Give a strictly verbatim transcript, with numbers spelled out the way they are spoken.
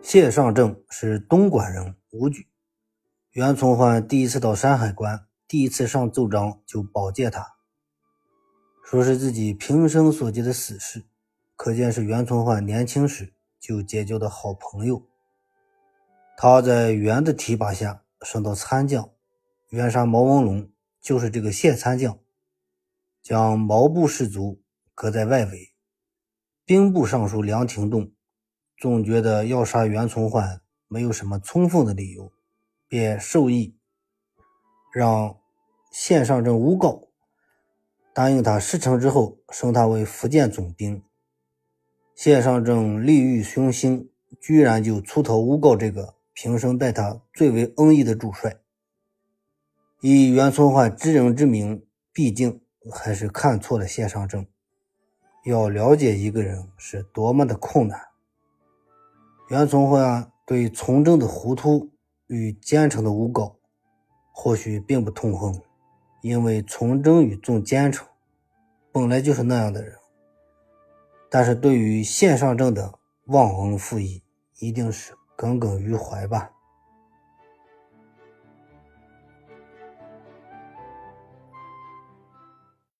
谢尚正是东莞人，武举。袁崇焕第一次到山海关，第一次上奏章就保荐他，说是自己平生所见的死士，可见是袁崇焕年轻时就结交的好朋友。他在袁的提拔下升到参将，袁杀毛文龙就是这个谢参将，将毛部士卒搁在外围。兵部尚书梁廷栋总觉得要杀袁崇焕没有什么充分的理由，便授意让谢尚正诬告，答应他事成之后升他为福建总兵。谢尚正利欲熏心，居然就出头诬告这个平生待他最为恩义的主帅。以袁崇焕知人之明，毕竟还是看错了谢尚正。要了解一个人是多么的困难。袁崇焕对从政的糊涂与奸臣的诬告或许并不痛恨，因为从政与重奸臣本来就是那样的人，但是对于谢尚正的忘恩负义一定是耿耿于怀吧。